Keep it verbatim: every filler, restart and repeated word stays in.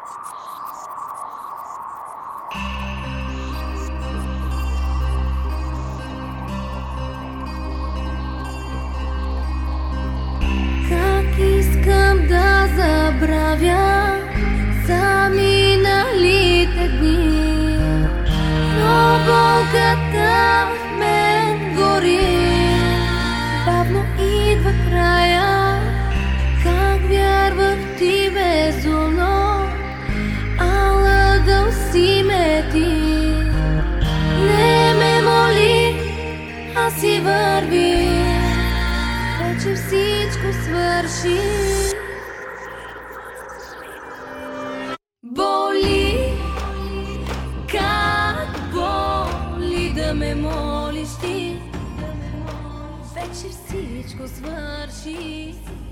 Как искам да забравя за миналите дни, но болката в мен гори, бавно идва края. Как вярвах ти безумно, а лъгал си ме ти. Не ме моли, а си върви, вече всичко свърши. Боли, как боли да ме молиш ти, вече всичко свърши.